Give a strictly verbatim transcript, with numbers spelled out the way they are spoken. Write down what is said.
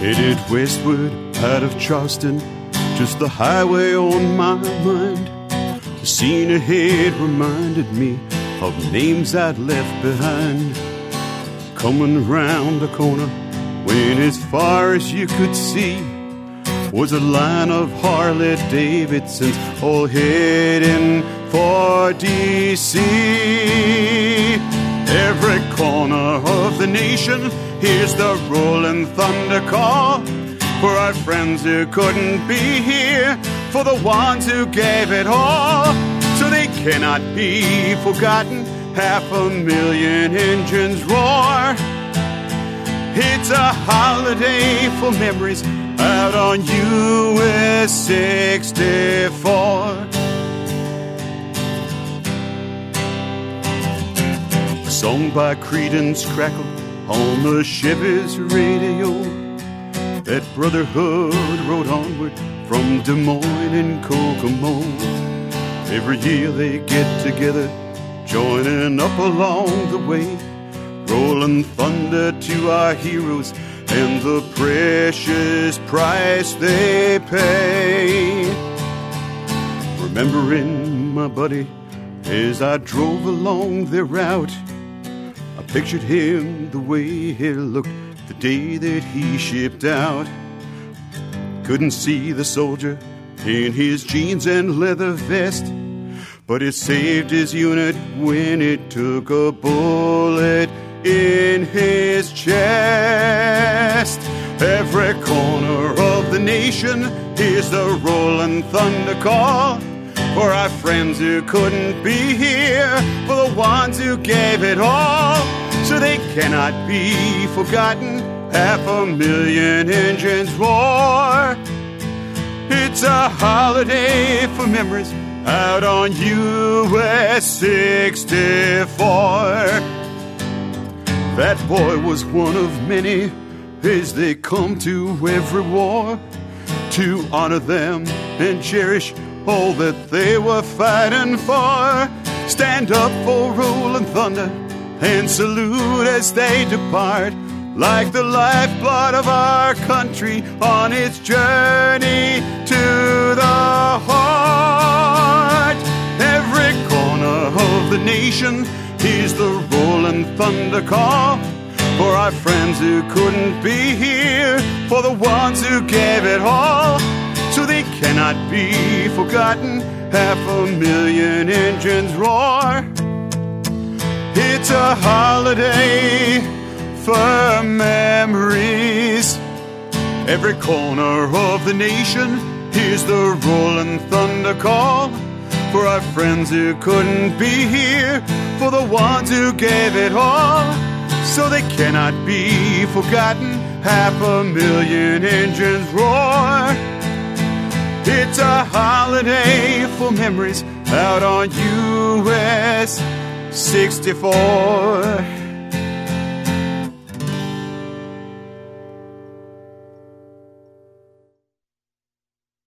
Headed westward out of Charleston, just the highway on my mind. The scene ahead reminded me of names I'd left behind. Coming round the corner, when as far as you could see was a line of Harley Davidsons all heading for D C. Every corner of the nation hears the rolling thunder call for our friends who couldn't be here, for the ones who gave it all, so they cannot be forgotten. Half a million engines roar. It's a holiday for memories out on U S sixty-four. A song by Creedence crackled on the Chevy's radio. That brotherhood rode onward from Des Moines and Kokomo. Every year they get together, joining up along the way, rolling thunder to our heroes and the precious price they pay. Remembering my buddy as I drove along their route, I pictured him the way he looked the day that he shipped out. Couldn't see the soldier in his jeans and leather vest, but it saved his unit when it took a bullet in his chest. Every corner of the nation hears the rolling thunder call for our friends who couldn't be here, for the ones who gave it all, so they cannot be forgotten. Half a million engines roar. It's a holiday for memories out on U S sixty-four. That boy was one of many as they come to every war, to honor them and cherish all that they were fighting for. Stand up for rolling thunder and salute as they depart, like the lifeblood of our country on its journey to the heart. Every corner of the nation hears the rolling thunder call for our friends who couldn't be here, for the ones who gave it all, so they cannot be forgotten. Half a million engines roar. It's a holiday for memories. Every corner of the nation hears the rolling thunder call for our friends who couldn't be here, for the ones who gave it all, so they cannot be forgotten. Half a million engines roar. It's a holiday for memories out on U S sixty-four.